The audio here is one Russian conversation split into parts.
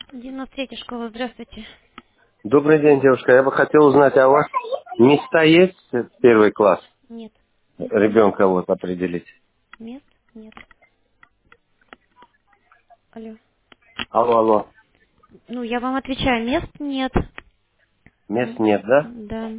93-я школа, здравствуйте. Добрый день, девушка. Я бы хотел узнать, а у вас места есть в первый класс? Нет, мест нет. Ребенка вот определить. Мест нет. Алло. Алло, алло. Ну, я вам отвечаю, мест нет. Мест нет, да? Да.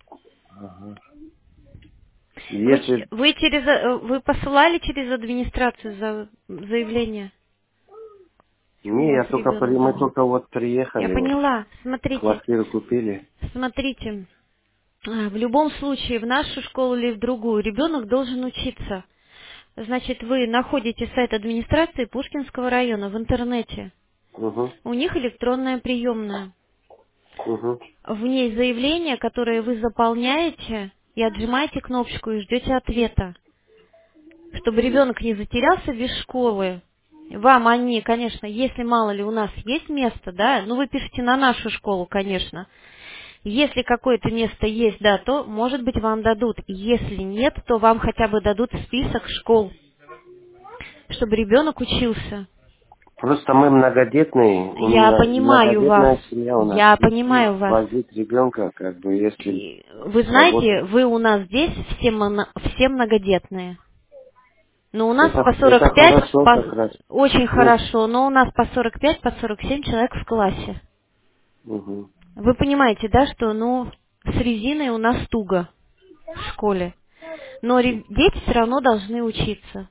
Если... Вы посылали через администрацию заявление, что у Не, вас ребенок мы заболел? только вот Я приехали, вот, поняла. Смотрите. квартиру купили. Смотрите. В любом случае, в нашу школу или в другую, ребенок должен учиться. Значит, вы находите сайт администрации Пушкинского района в интернете. Угу, У них электронная приемная. угу. В ней заявление, которое вы заполняете, и отжимаете кнопочку и ждете ответа. Чтобы ребенок не затерялся без школы. Вам они, конечно, если мало ли у нас есть место, да, ну вы пишете на нашу школу, конечно. Если какое-то место есть, да, то, может быть, вам дадут. Если нет, то вам хотя бы дадут список школ, чтобы ребенок учился. Просто мы многодетные, у Я меня понимаю вас. многодетная семья у нас. Я И понимаю вас. возить ребенка, как бы, если Вы знаете, работать. вы у нас здесь все многодетные. Но у нас по Это 45, хорошо как раз. очень Ну, хорошо, но у нас по 45, по 47 человек в классе. угу. Вы понимаете, да, что, ну, с резиной у нас туго в школе. Но дети все равно должны учиться.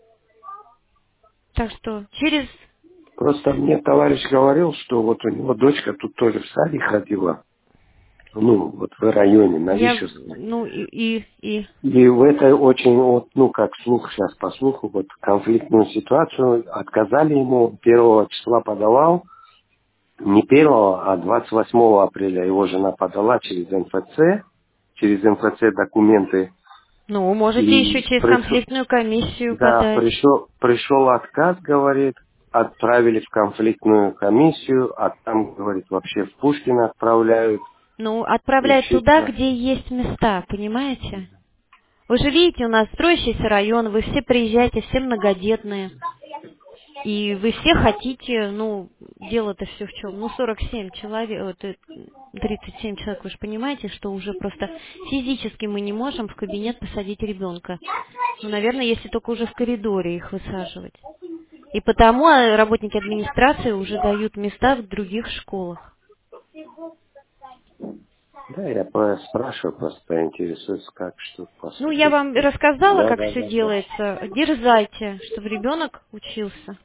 Так что через... Просто мне товарищ говорил, что вот у него дочка тут тоже в садик ходила, ну, вот в районе, на Вишевской. Ну, и... И в этой очень, вот, ну, как слух сейчас по слуху, вот конфликтную ситуацию отказали ему, 1 числа подавал, не 1, а 28 апреля его жена подала через МФЦ документы, Ну, можете еще и через конфликтную комиссию да, подать. пришел отказ, говорит, отправили в конфликтную комиссию, а там, говорит, вообще в Пушкино отправляют. Ну, И отправлять все туда, это. где есть места, понимаете? Вы же видите, у нас строящийся район, вы все приезжаете, все многодетные. И вы все хотите, ну, дело-то все в чем? Ну, 47 человек, 37 человек, вы же понимаете, что уже просто физически мы не можем в кабинет посадить ребенка. Ну, наверное, если только уже в коридоре их высаживать. И потому работники администрации уже дают места в других школах. Да, я спрашиваю, просто интересуюсь, как, что Ну, я поступить. вам рассказала, Да, как да, все да, да. делается. Дерзайте, чтобы ребенок учился.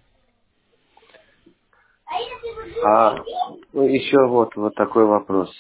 А ну, еще вот такой вопрос.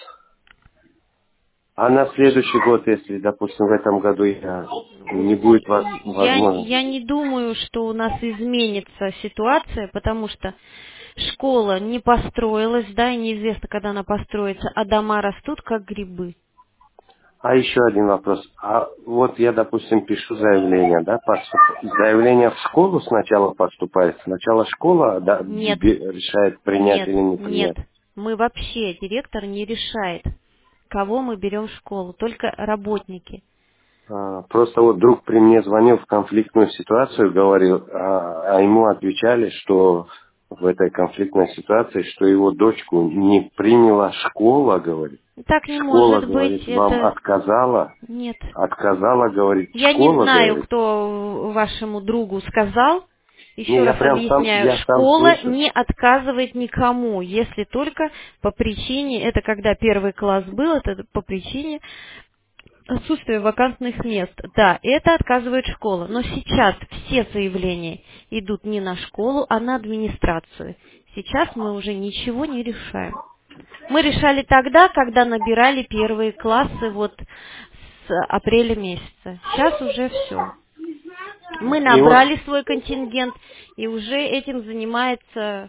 А на следующий год, если, допустим, в этом году не будет возможно. Я не думаю, что у нас изменится ситуация, потому что школа не построилась, да, и неизвестно, когда она построится, а дома растут, как грибы. А еще один вопрос. А вот я, допустим, пишу заявление, да, заявление в школу сначала поступает, сначала школа, да, Нет, решает принять нет, или не нет. принять. Мы вообще, директор не решает, кого мы берем в школу, только работники. Просто вот друг при мне звонил в конфликтную ситуацию, говорил, а ему отвечали, что в этой конфликтной ситуации, что его дочку не приняла школа, говорит. Так не Школа, может быть, говорит, вам это... отказала, Нет. говорит, Я не школа, знаю, говорит. кто вашему другу сказал. Не, Еще раз объясняю, я сам школа слышу. не отказывает никому, если только по причине, это когда первый класс был, это по причине отсутствия вакантных мест. Да, это отказывает школа, но сейчас все заявления идут не на школу, а на администрацию. Сейчас мы уже ничего не решаем. Мы решали тогда, когда набирали первые классы вот с апреля месяца. Сейчас уже все. Мы И вот, набрали свой контингент, и уже этим занимается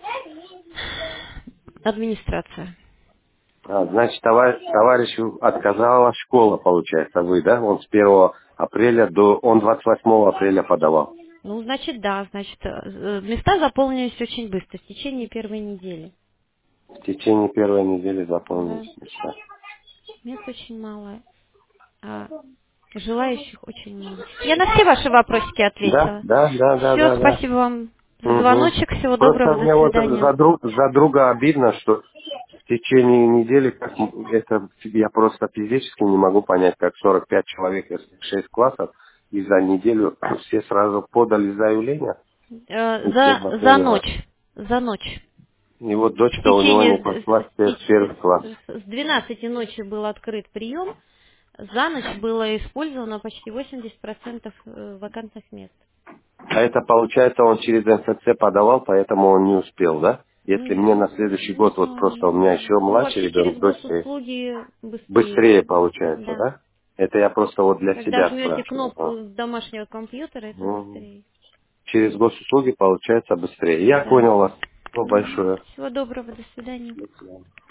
администрация. значит, товарищу отказала школа, получается, вы, да? Он с 1 апреля он 28 апреля подавал. Ну, значит, да, значит, места заполнились очень быстро, в течение первой недели. В течение первой недели Да, заполнились места. мест очень мало, а желающих очень много. Я на все ваши вопросики Да, ответила. да, да, да, Все, да, да. спасибо вам. За звоночек. Всего Просто доброго. До мне вот свидания. за друга обидно, что в течение недели это я просто физически не могу понять, как 45 человек, если 6 классов, и за неделю все сразу подали заявление, и все на За первый раз. ночь. За ночь. И вот В дочка у него не течение пошла в первый класс. с 12 ночи был открыт прием. За ночь было использовано почти 80% вакантных мест. А это получается он через МФЦ подавал, поэтому он не успел, да? Если мне на следующий год, вот просто у меня еще Ну, младший вообще через ребенок, дочери, госуслуги быстрее. быстрее получается, Да. да? Это я просто вот для Когда себя жмете спрашиваю. кнопку с домашнего компьютера, это Мгм. быстрее. Через госуслуги получается быстрее. Я Да. понял вас. Спасибо большое. Всего доброго, до свидания. До свидания.